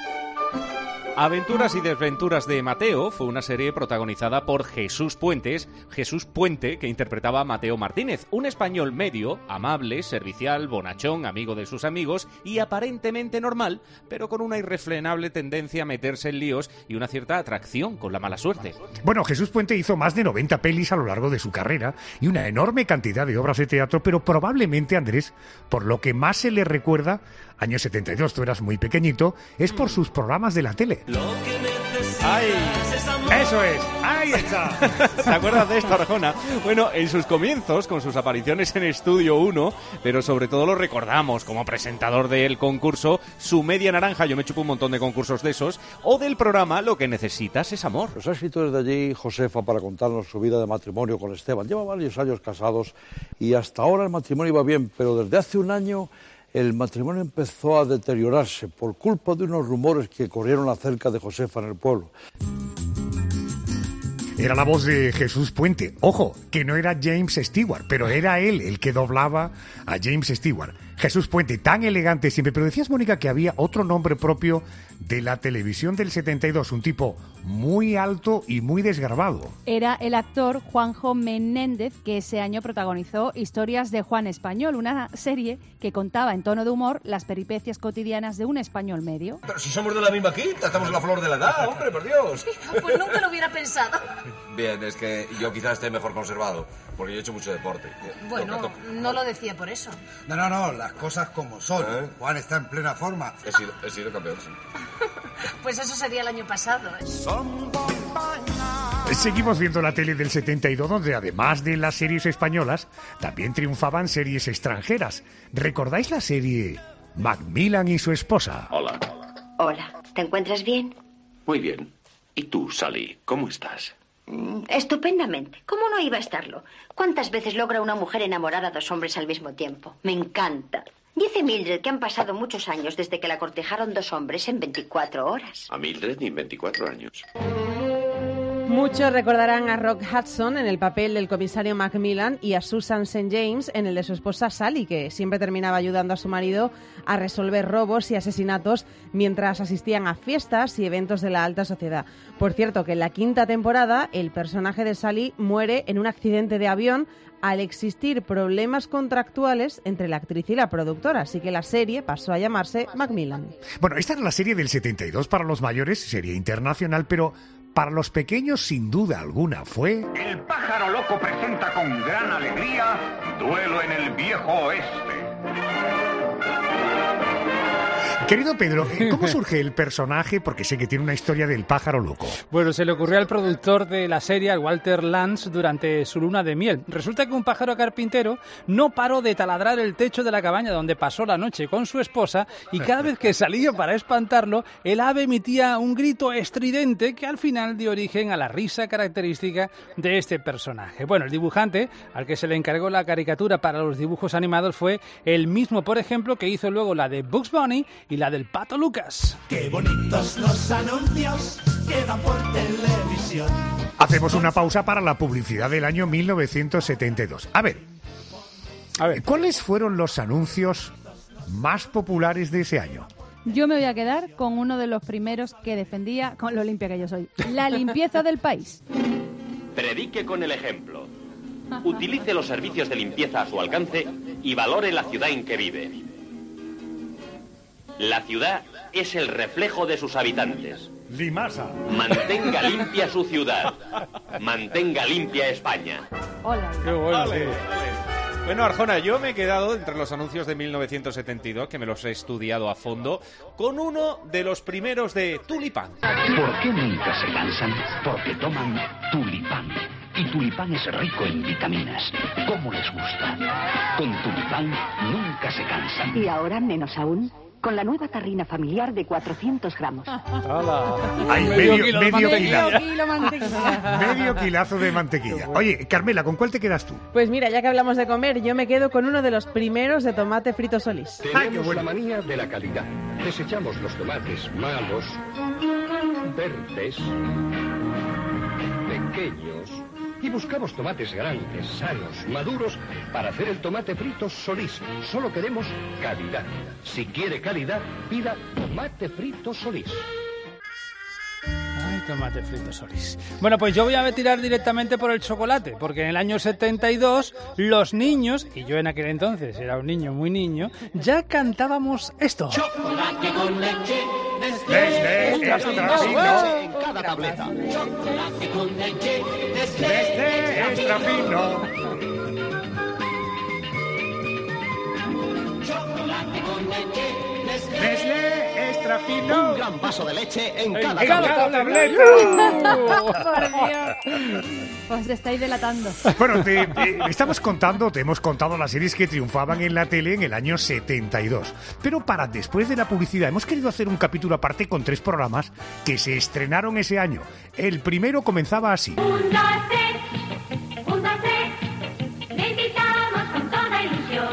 Aventuras y desventuras de Mateo fue una serie protagonizada por Jesús Puentes, Jesús Puente, que interpretaba a Mateo Martínez, un español medio, amable, servicial, bonachón, amigo de sus amigos y aparentemente normal, pero con una irrefrenable tendencia a meterse en líos y una cierta atracción con la mala suerte. Bueno, Jesús Puente hizo más de noventa pelis a lo largo de su carrera y una enorme cantidad de obras de teatro, pero probablemente, Andrés, por lo que más se le recuerda, año setenta y dos, tú eras muy pequeñito, es por sus programas de la tele. ¡Ay! ¡Eso es! ¡Ahí está! ¿Te acuerdas de esta, Arjona? Bueno, en sus comienzos, con sus apariciones en Estudio uno, pero sobre todo lo recordamos como presentador del concurso Su Media Naranja, yo me chupo un montón de concursos de esos, o del programa Lo que necesitas es amor. Nos ha escrito desde allí Josefa para contarnos su vida de matrimonio con Esteban. Lleva varios años casados y hasta ahora el matrimonio iba bien, pero desde hace un año el matrimonio empezó a deteriorarse por culpa de unos rumores que corrieron acerca de Josefa en el pueblo. Era la voz de Jesús Puente. Ojo, que no era James Stewart, pero era él el que doblaba a James Stewart. Jesús Puente, tan elegante siempre. Pero decías, Mónica, que había otro nombre propio de la televisión del setenta y dos, un tipo muy alto y muy desgarbado. Era el actor Juanjo Menéndez, que ese año protagonizó Historias de Juan Español, una serie que contaba en tono de humor las peripecias cotidianas de un español medio. Pero si somos de la misma quinta, estamos en la flor de la edad, hombre, por Dios. Pues nunca lo hubiera pensado. Bien, es que yo quizás esté mejor conservado, porque yo he hecho mucho deporte. Bueno, Toca, toca. no lo decía por eso. No, no, no, las cosas como son. ¿Eh? Juan está en plena forma. He sido, he sido campeón, sí. Pues eso sería el año pasado. ¿eh? Seguimos viendo la tele del setenta y dos, donde además de las series españolas, también triunfaban series extranjeras. ¿Recordáis la serie Macmillan y su esposa? Hola. Hola, ¿te encuentras bien? Muy bien. ¿Y tú, Sally, cómo estás? Mm, estupendamente. ¿Cómo no iba a estarlo? ¿Cuántas veces logra una mujer enamorar a dos hombres al mismo tiempo? Me encanta. Dice Mildred que han pasado muchos años desde que la cortejaron dos hombres en veinticuatro horas. A Mildred ni en veinticuatro años. Muchos recordarán a Rock Hudson en el papel del comisario Macmillan y a Susan Saint James en el de su esposa Sally, que siempre terminaba ayudando a su marido a resolver robos y asesinatos mientras asistían a fiestas y eventos de la alta sociedad. Por cierto, que en la quinta temporada el personaje de Sally muere en un accidente de avión al existir problemas contractuales entre la actriz y la productora, así que la serie pasó a llamarse Macmillan. Bueno, esta era la serie del setenta y dos para los mayores, serie internacional, pero para los pequeños, sin duda alguna, fue... El Pájaro Loco presenta con gran alegría Duelo en el Viejo Oeste. Querido Pedro, ¿cómo surge el personaje? Porque sé que tiene una historia del pájaro loco. Bueno, se le ocurrió al productor de la serie, al Walter Lantz, durante su luna de miel. Resulta que un pájaro carpintero no paró de taladrar el techo de la cabaña donde pasó la noche con su esposa y cada vez que salía para espantarlo, el ave emitía un grito estridente que al final dio origen a la risa característica de este personaje. Bueno, el dibujante al que se le encargó la caricatura para los dibujos animados fue el mismo, por ejemplo, que hizo luego la de Bugs Bunny y la del Pato Lucas. Qué bonitos los anuncios que dan por televisión. Hacemos una pausa para la publicidad del año mil novecientos setenta y dos. A ver, a ver, ¿cuáles fueron los anuncios más populares de ese año? Yo me voy a quedar con uno de los primeros que defendía, con lo limpia que yo soy, la limpieza del país. Predique con el ejemplo. Utilice los servicios de limpieza a su alcance y valore la ciudad en que vive. La ciudad es el reflejo de sus habitantes. Limasa. Mantenga limpia su ciudad. Mantenga limpia España. Hola. Qué bueno. Ole, ole. Bueno, Arjona, yo me he quedado entre los anuncios de mil novecientos setenta y dos, que me los he estudiado a fondo, con uno de los primeros de Tulipán. ¿Por qué nunca se cansan? Porque toman Tulipán. Y Tulipán es rico en vitaminas. ¿Cómo les gusta? Con Tulipán nunca se cansan. Y ahora menos aún, con la nueva tarrina familiar de cuatrocientos gramos. Ay, medio, medio, kilo, medio, medio kilo. kilo mantequilla. Medio kilazo de mantequilla. Oye, Carmela, ¿con cuál te quedas tú? Pues mira, ya que hablamos de comer, yo me quedo con uno de los primeros de tomate frito Solís. Tenemos la manía de la calidad. Desechamos los tomates malos, verdes, pequeños, y buscamos tomates grandes, sanos, maduros, para hacer el tomate frito Solís. Solo queremos calidad. Si quiere calidad, pida tomate frito Solís. Ay, tomate frito Solís. Bueno, pues yo voy a tirar directamente por el chocolate, porque en el año setenta y dos los niños, y yo en aquel entonces era un niño muy niño, ya cantábamos esto. Chocolate con leche. Desde extra fino. En cada tableta. Chocolate con leche. Desde extra fino. Chocolate con leche. Desde extra fino. Un gran vaso de leche en En cada cada tableta. Por Dios. Os estáis delatando. Bueno, te, te estamos contando, te hemos contado las series que triunfaban en la tele en el año setenta y dos. Pero para después de la publicidad hemos querido hacer un capítulo aparte con tres programas que se estrenaron ese año. El primero comenzaba así. Un, dos, tres. Un, dos, tres. Le invitamos con toda ilusión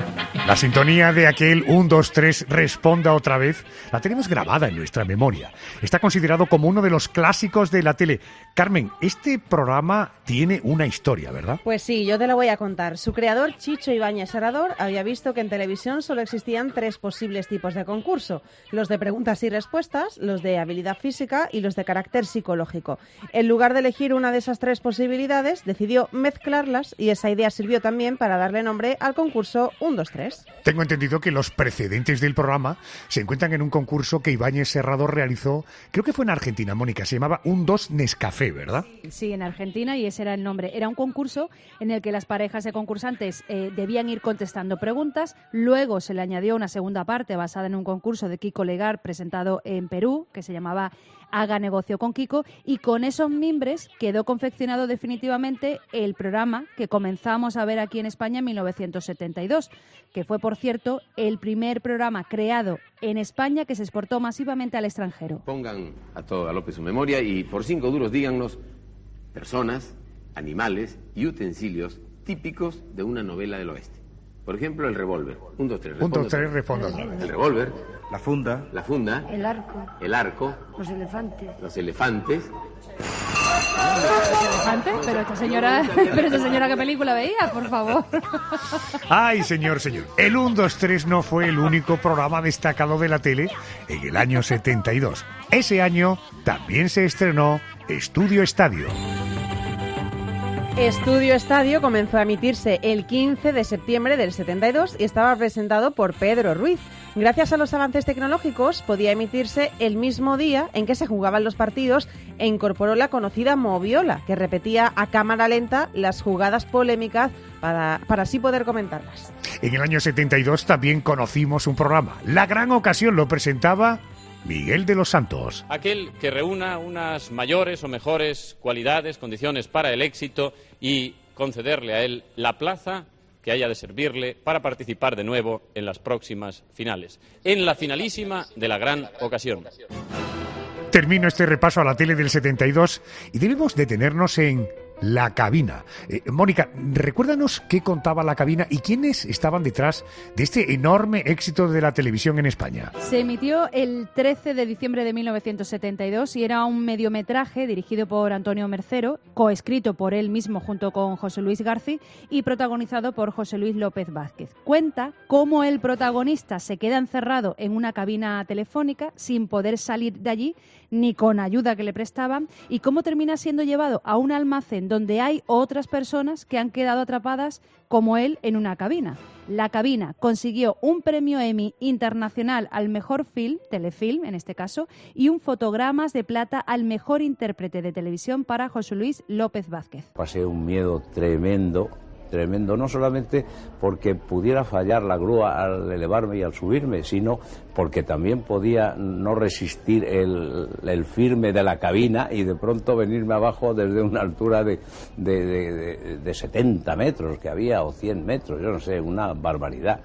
La sintonía de aquel uno, dos, tres, responda otra vez, la tenemos grabada en nuestra memoria. Está considerado como uno de los clásicos de la tele. Carmen, este programa tiene una historia, ¿verdad? Pues sí, yo te la voy a contar. Su creador, Chicho Ibáñez Serrador, había visto que en televisión solo existían tres posibles tipos de concurso. Los de preguntas y respuestas, los de habilidad física y los de carácter psicológico. En lugar de elegir una de esas tres posibilidades, decidió mezclarlas y esa idea sirvió también para darle nombre al concurso uno, dos, tres. Tengo entendido que los precedentes del programa se encuentran en un concurso que Ibáñez Serrador realizó, creo que fue en Argentina, Mónica, se llamaba uno, dos, Nescafé, ¿verdad? Sí, en Argentina, y ese era el nombre. Era un concurso en el que las parejas de concursantes eh, debían ir contestando preguntas. Luego se le añadió una segunda parte basada en un concurso de Kiko Legar presentado en Perú, que se llamaba Haga negocio con Kiko, y con esos mimbres quedó confeccionado definitivamente el programa que comenzamos a ver aquí en España en mil novecientos setenta y dos, que fue, por cierto, el primer programa creado en España que se exportó masivamente al extranjero. Pongan a todo galope su memoria y por cinco duros díganos personas, animales y utensilios típicos de una novela del oeste. Por ejemplo, el revólver. Un, dos, tres, Un, dos, tres, responda. El revólver. La funda. La funda. El arco. El arco. Los elefantes. Los elefantes. ¿Los elefantes? Pero esta señora, pero esta señora, ¿qué película veía? Por favor. Ay, señor, señor. El uno, dos, tres no fue el único programa destacado de la tele en el año setenta y dos. Ese año también se estrenó Estudio Estadio. Estudio Estadio comenzó a emitirse el quince de septiembre del setenta y dos y estaba presentado por Pedro Ruiz. Gracias a los avances tecnológicos podía emitirse el mismo día en que se jugaban los partidos e incorporó la conocida moviola, que repetía a cámara lenta las jugadas polémicas para, para así poder comentarlas. En el año setenta y dos también conocimos un programa. La Gran Ocasión lo presentaba Miguel de los Santos. Aquel que reúna unas mayores o mejores cualidades, condiciones para el éxito y concederle a él la plaza que haya de servirle para participar de nuevo en las próximas finales. En la finalísima de la Gran Ocasión. Termino este repaso a la tele del setenta y dos y debemos detenernos en La Cabina. Eh, Mónica, recuérdanos qué contaba La Cabina y quiénes estaban detrás de este enorme éxito de la televisión en España. Se emitió el trece de diciembre de mil novecientos setenta y dos y era un mediometraje dirigido por Antonio Mercero, coescrito por él mismo junto con José Luis García y protagonizado por José Luis López Vázquez. Cuenta cómo el protagonista se queda encerrado en una cabina telefónica sin poder salir de allí ni con ayuda que le prestaban y cómo termina siendo llevado a un almacén donde hay otras personas que han quedado atrapadas como él en una cabina. La Cabina consiguió un premio Emmy internacional al mejor film, telefilm en este caso, y un fotogramas de plata al mejor intérprete de televisión para José Luis López Vázquez. Pasé un miedo tremendo, tremendo, no solamente porque pudiera fallar la grúa al elevarme y al subirme, sino porque también podía no resistir el, el firme de la cabina y de pronto venirme abajo desde una altura de, de, de, de, de setenta metros que había, o cien metros, yo no sé, una barbaridad.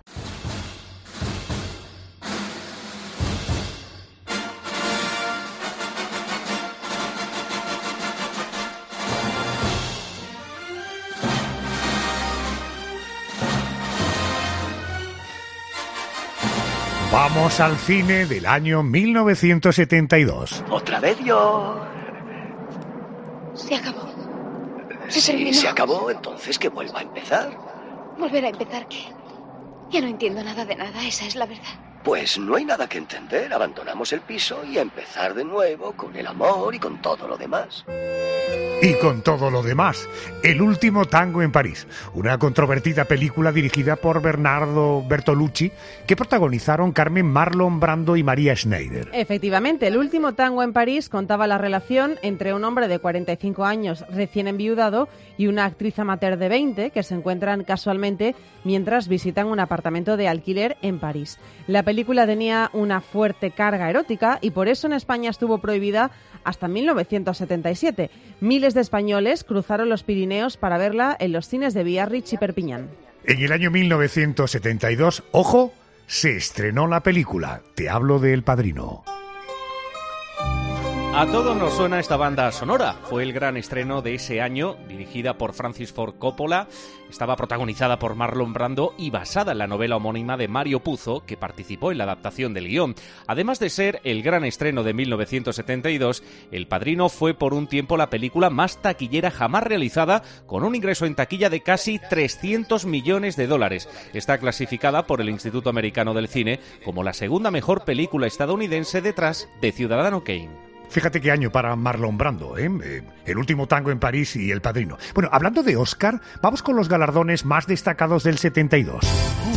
Vamos al cine del año mil novecientos setenta y dos. ¿Otra vez yo? Se acabó. Se sí, terminó. se acabó, entonces que vuelva a empezar. ¿Volver a empezar qué? Ya no entiendo nada de nada, esa es la verdad. Pues no hay nada que entender, abandonamos el piso y a empezar de nuevo con el amor y con todo lo demás. Y con todo lo demás, El último tango en París, una controvertida película dirigida por Bernardo Bertolucci que protagonizaron Carmen Marlon Brando y María Schneider. Efectivamente, El último tango en París contaba la relación entre un hombre de cuarenta y cinco años recién enviudado y una actriz amateur de veinte que se encuentran casualmente mientras visitan un apartamento de alquiler en París. La película tenía una fuerte carga erótica y por eso en España estuvo prohibida hasta mil novecientos setenta y siete. Miles de españoles cruzaron los Pirineos para verla en los cines de Biarritz y Perpiñán. En el año mil novecientos setenta y dos, ojo, se estrenó la película. Te hablo de El Padrino. A todos nos suena esta banda sonora. Fue el gran estreno de ese año, dirigida por Francis Ford Coppola. Estaba protagonizada por Marlon Brando y basada en la novela homónima de Mario Puzo, que participó en la adaptación del guión. Además de ser el gran estreno de mil novecientos setenta y dos, El Padrino fue por un tiempo la película más taquillera jamás realizada, con un ingreso en taquilla de casi trescientos millones de dólares. Está clasificada por el Instituto Americano del Cine como la segunda mejor película estadounidense detrás de Ciudadano Kane. Fíjate qué año para Marlon Brando, ¿eh? Eh, El último tango en París y El Padrino. Bueno, hablando de Oscar, vamos con los galardones más destacados del setenta y dos.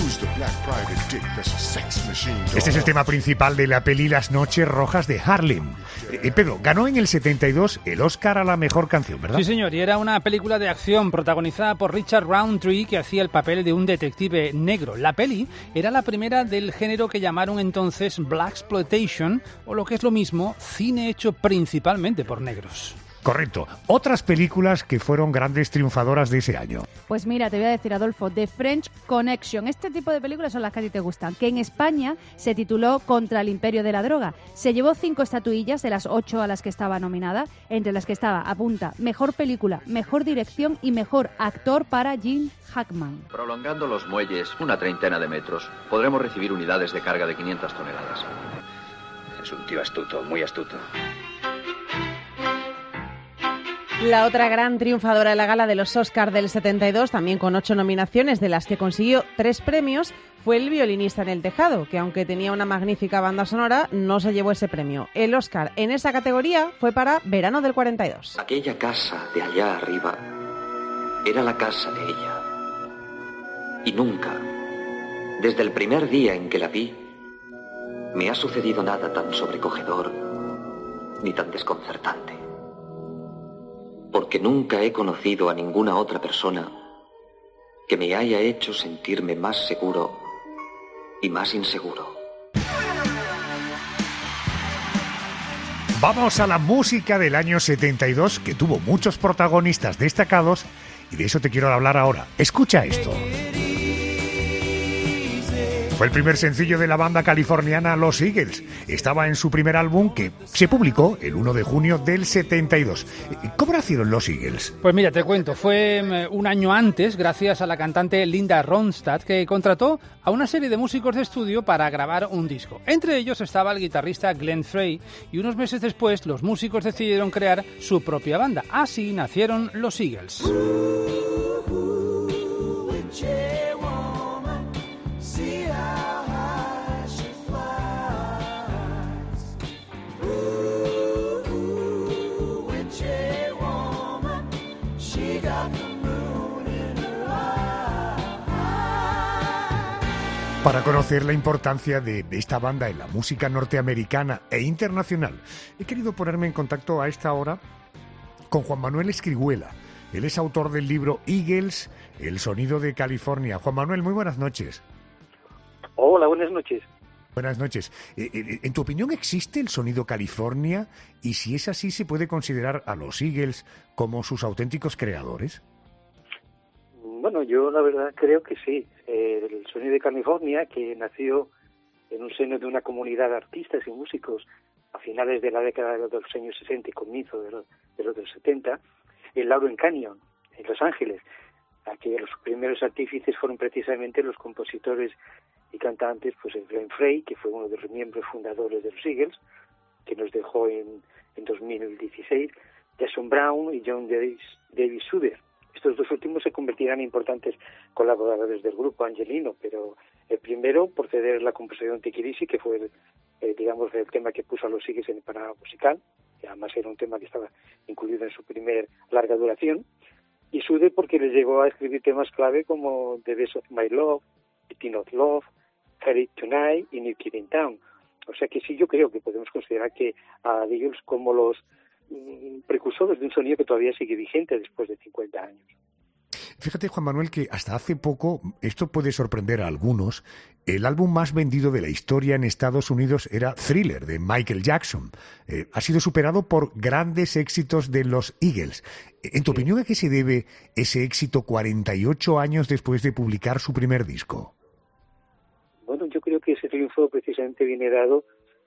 Este es el tema principal de la peli Las Noches Rojas de Harlem. Eh, Pedro, ganó en el setenta y dos el Oscar a la mejor canción, ¿verdad? Sí, señor, y era una película de acción protagonizada por Richard Roundtree, que hacía el papel de un detective negro. La peli era la primera del género que llamaron entonces Blaxploitation, o lo que es lo mismo, cine hecho principalmente por negros. Correcto. Otras películas que fueron grandes triunfadoras de ese año. Pues mira, te voy a decir, Adolfo, The French Connection. Este tipo de películas son las que a ti te gustan. Que en España se tituló Contra el Imperio de la Droga. Se llevó cinco estatuillas de las ocho a las que estaba nominada, entre las que estaba, apunta, Mejor Película, Mejor Dirección y Mejor Actor para Gene Hackman. Prolongando los muelles una treintena de metros, podremos recibir unidades de carga de quinientas toneladas. Es un tío astuto, muy astuto. La otra gran triunfadora de la gala de los Oscar del setenta y dos, también con ocho nominaciones, de las que consiguió tres premios, fue El violinista en el tejado, que aunque tenía una magnífica banda sonora, no se llevó ese premio. El Oscar en esa categoría fue para Verano del cuarenta y dos. Aquella casa de allá arriba era la casa de ella. Y nunca, desde el primer día en que la vi, me ha sucedido nada tan sobrecogedor ni tan desconcertante. Porque nunca he conocido a ninguna otra persona que me haya hecho sentirme más seguro y más inseguro. Vamos a la música del año setenta y dos, que tuvo muchos protagonistas destacados, y de eso te quiero hablar ahora. Escucha esto. Fue el primer sencillo de la banda californiana Los Eagles. Estaba en su primer álbum, que se publicó el primero de junio del setenta y dos. ¿Cómo nacieron Los Eagles? Pues mira, te cuento, fue un año antes, gracias a la cantante Linda Ronstadt, que contrató a una serie de músicos de estudio para grabar un disco. Entre ellos estaba el guitarrista Glenn Frey, y unos meses después los músicos decidieron crear su propia banda. Así nacieron Los Eagles. Para conocer la importancia de, de esta banda en la música norteamericana e internacional, he querido ponerme en contacto a esta hora con Juan Manuel Escrihuela. Él es autor del libro Eagles, el sonido de California. Juan Manuel, muy buenas noches. Hola, buenas noches. Buenas noches. Eh, eh, ¿En tu opinión existe el sonido California? Y si es así, ¿se puede considerar a los Eagles como sus auténticos creadores? Bueno, yo la verdad creo que sí. Eh, el sonido de California, que nació en un seno de una comunidad de artistas y músicos a finales de la década de los años sesenta y comienzo de los, de los setenta, en Lauren Canyon, en Los Ángeles. Aquí los primeros artífices fueron precisamente los compositores y cantantes, pues el Glenn Frey, que fue uno de los miembros fundadores de los Eagles, que nos dejó en, en dos mil dieciséis, Jason Brown y John Davis, Davis Suder. Estos dos últimos se convertirán en importantes colaboradores del grupo Angelino, pero el primero por ceder la composición de Tikirisi, que fue, el, eh, digamos, el tema que puso a los Eagles en el panorama musical, que además era un tema que estaba incluido en su primer larga duración, y Sude porque les llegó a escribir temas clave como The Best of My Love, Teen of Love, Carry Tonight y New Kid in Town. O sea que sí, yo creo que podemos considerar que a Eagles como los precursores de un sonido que todavía sigue vigente después de cincuenta años. Fíjate, Juan Manuel, que hasta hace poco, esto puede sorprender a algunos, el álbum más vendido de la historia en Estados Unidos era Thriller, de Michael Jackson. Eh, ha sido superado por grandes éxitos de los Eagles. En tu sí. opinión, ¿a qué se debe ese éxito cuarenta y ocho años después de publicar su primer disco? Bueno, yo creo que ese triunfo precisamente viene dado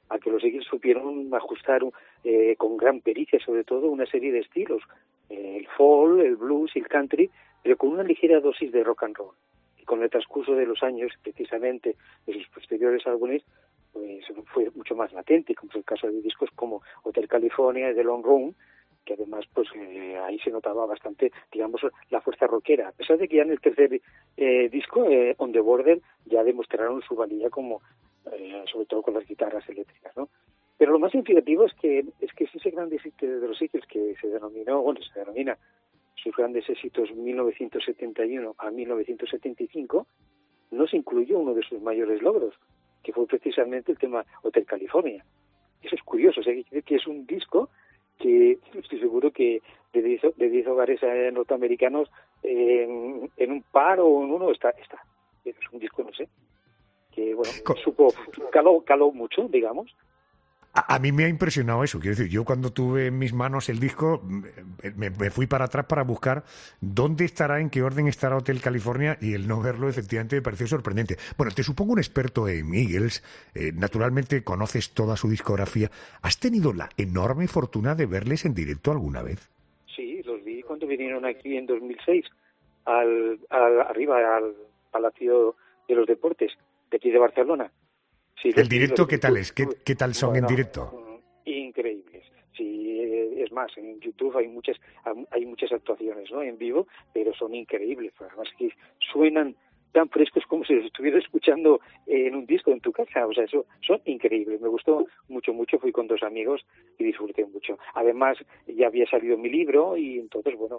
a que los Eagles supieron ajustar eh, con gran pericia, sobre todo, una serie de estilos, eh, el folk, el blues y el country, pero con una ligera dosis de rock and roll. Y con el transcurso de los años, precisamente, de sus posteriores álbumes, pues fue mucho más latente, como es el caso de discos como Hotel California y The Long Run, que además pues eh, ahí se notaba bastante, digamos, la fuerza rockera, a pesar de que ya en el tercer eh, disco, eh, On the Border, ya demostraron su valía como, eh, sobre todo con las guitarras eléctricas, ¿no? Pero lo más significativo es que es que ese gran éxito de los Eagles, que se denominó, bueno, se denomina sus grandes éxitos mil novecientos setenta y uno a mil novecientos setenta y cinco, no se incluyó uno de sus mayores logros, que fue precisamente el tema Hotel California. Eso es curioso, o sea, que es un disco que estoy seguro que de diez, de diez hogares norteamericanos eh, en, en un par o en uno está, está. Es un disco, no sé, que bueno, supo, caló, caló mucho, digamos. A, a mí me ha impresionado eso. Quiero decir, yo cuando tuve en mis manos el disco, me, me fui para atrás para buscar dónde estará, en qué orden estará Hotel California, y el no verlo efectivamente me pareció sorprendente. Bueno, te supongo un experto en Eagles, eh, naturalmente conoces toda su discografía. ¿Has tenido la enorme fortuna de verles en directo alguna vez? Sí, los vi cuando vinieron aquí en dos mil seis, al, al, arriba al Palacio de los Deportes, de aquí de Barcelona. Sí, ¿El directo qué tal es? ¿Qué, qué tal son bueno, en directo? Increíbles. Sí, es más, en YouTube hay muchas hay muchas actuaciones, ¿no?, en vivo, pero son increíbles. Además que suenan tan frescos como si los estuvieras escuchando en un disco en tu casa. O sea, eso son increíbles. Me gustó mucho, mucho. Fui con dos amigos y disfruté mucho. Además, ya había salido mi libro y entonces, bueno,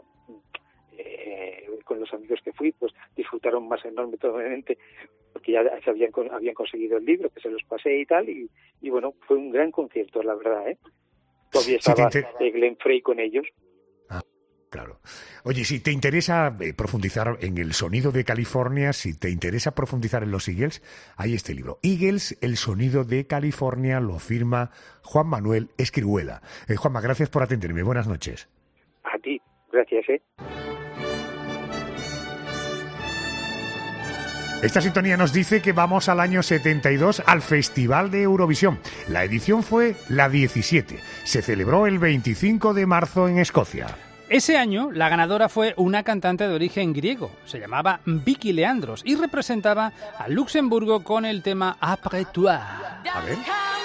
eh, con los amigos que fui, pues disfrutaron más enormemente, porque ya se habían, habían conseguido el libro, que se los pasé y tal, y, y bueno, fue un gran concierto, la verdad, ¿eh? Todavía estaba sí, inter... Glenn Frey con ellos. Ah, claro. Oye, si te interesa eh, profundizar en el sonido de California, si te interesa profundizar en los Eagles, hay este libro. Eagles, el sonido de California, lo firma Juan Manuel Escrihuela. Eh, Juanma, gracias por atenderme. Buenas noches. A ti, gracias, ¿eh? Esta sintonía nos dice que vamos al año setenta y dos, al Festival de Eurovisión. La edición fue la diecisiete. Se celebró el veinticinco de marzo en Escocia. Ese año, la ganadora fue una cantante de origen griego. Se llamaba Vicky Leandros y representaba a Luxemburgo con el tema Après toi. A ver.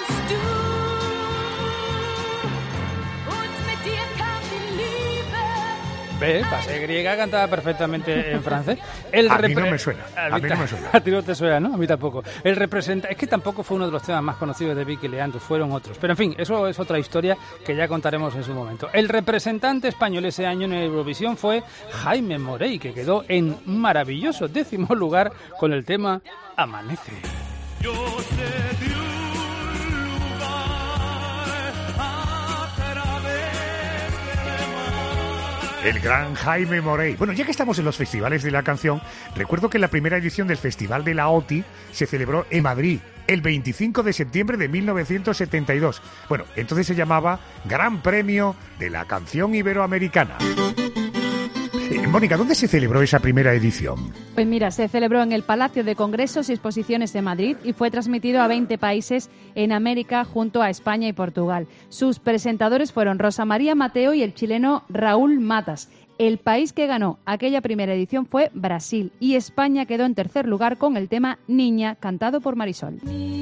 Ve, base griega, cantaba perfectamente en francés. El a repre... mí no me suena, a, a mí no me suena. A ti no te suena, ¿no? A mí tampoco. El representa... Es que tampoco fue uno de los temas más conocidos de Vicky Leandros, fueron otros. Pero en fin, eso es otra historia que ya contaremos en su momento. El representante español ese año en Eurovisión fue Jaime Morey, que quedó en un maravilloso décimo lugar con el tema Amanece. Yo sé de un lugar a través de... El gran Jaime Morey. Bueno, ya que estamos en los festivales de la canción, recuerdo que la primera edición del Festival de la O T I se celebró en Madrid el veinticinco de septiembre de mil novecientos setenta y dos. Bueno, entonces se llamaba Gran Premio de la Canción Iberoamericana. Eh, Mónica, ¿dónde se celebró esa primera edición? Pues mira, se celebró en el Palacio de Congresos y Exposiciones de Madrid y fue transmitido a veinte países en América junto a España y Portugal. Sus presentadores fueron Rosa María Mateo y el chileno Raúl Matas. El país que ganó aquella primera edición fue Brasil y España quedó en tercer lugar con el tema Niña, cantado por Marisol.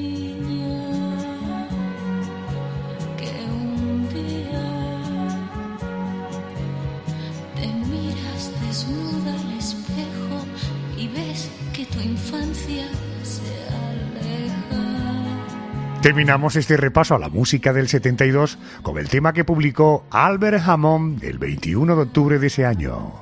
Terminamos este repaso a la música del setenta y dos con el tema que publicó Albert Hammond el veintiuno de octubre de ese año.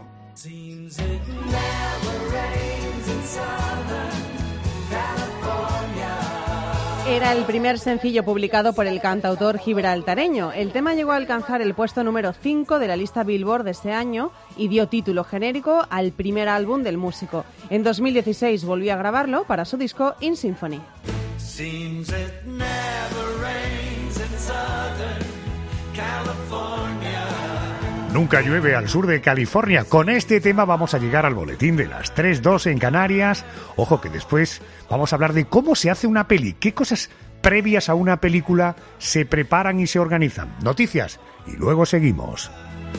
Era el primer sencillo publicado por el cantautor gibraltareño. El tema llegó a alcanzar el puesto número cinco de la lista Billboard de ese año y dio título genérico al primer álbum del músico. En dos mil dieciséis volvió a grabarlo para su disco In Symphony. Seems it never rains in Southern California. Nunca llueve al sur de California. Con este tema vamos a llegar al boletín de las tres dos en Canarias. Ojo que después vamos a hablar de cómo se hace una peli, qué cosas previas a una película se preparan y se organizan. Noticias y luego seguimos.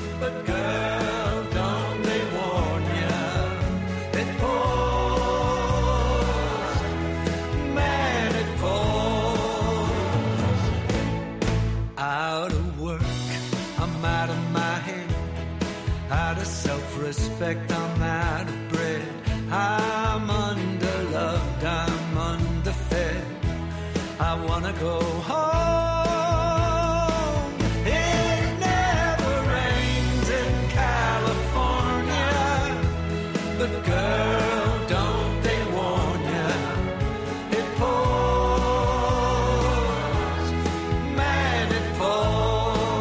Respect, I'm out of bread. I'm underloved, I'm underfed. I wanna go home. It never rains in California, but girl, don't they warn ya? It pours, man, it pours.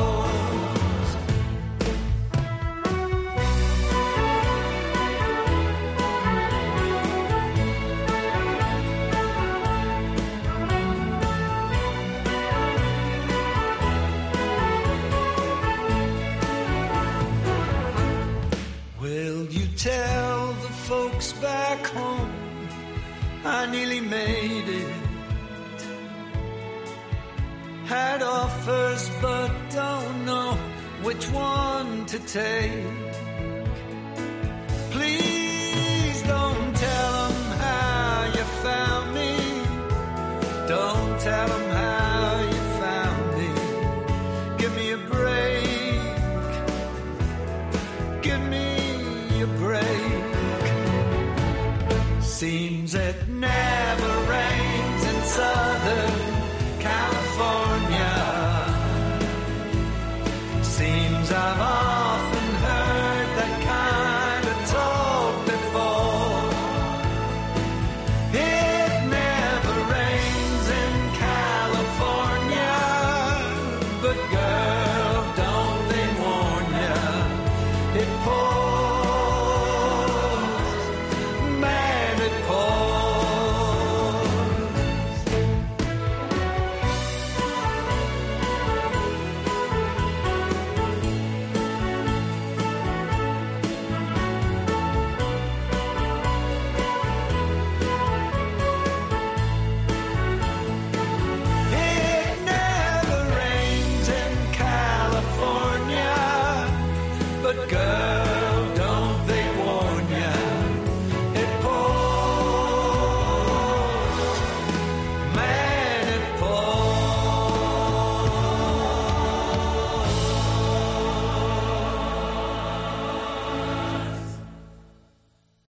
Tell the folks back home I nearly made it. Had offers but don't know which one to take. Please don't tell them how you found me. Don't tell them how you found me. Give me a break. Give me a break. Seems it never rains in Southern